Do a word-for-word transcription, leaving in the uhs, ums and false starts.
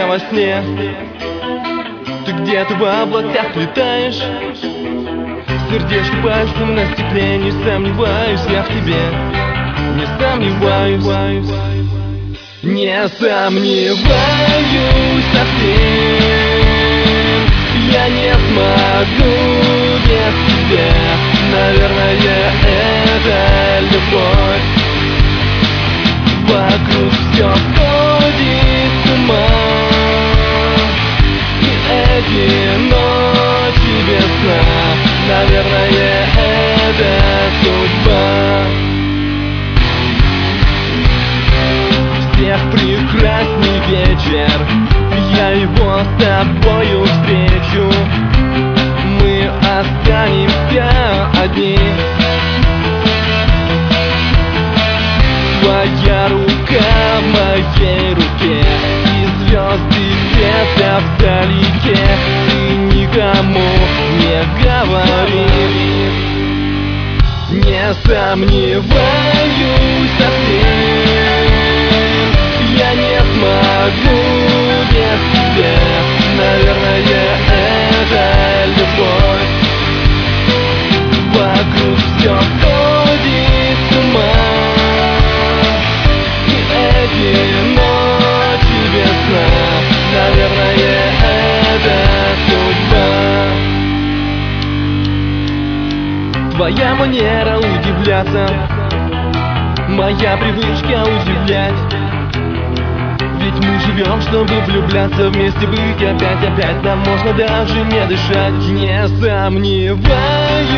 во сне. Ты где-то в облаках летаешь, сердечко пальцем на стекле. Не сомневаюсь я в тебе, не сомневаюсь, не сомневаюсь совсем. Я не смогу без тебя. Наверное, это любовь. Вокруг все сходит с ума, и эти ночи без сна, наверное, это судьба. Всех прекрасней вечер, я его с тобою встречу. Мы останемся одни. Твоя рука в моей руке, и звезды где-то вдалеке. Ты никому не говори, не сомневаюсь совсем. Я не смогу без тебя. Наверное, это любовь. Вокруг все сходит с ума, и эти ночи без сна, наверное, это судьба. Твоя манера удивляться, моя привычка удивлять. Ведь мы живем, чтобы влюбляться, вместе быть опять, опять. Нам можно даже не дышать. Не сомневаюсь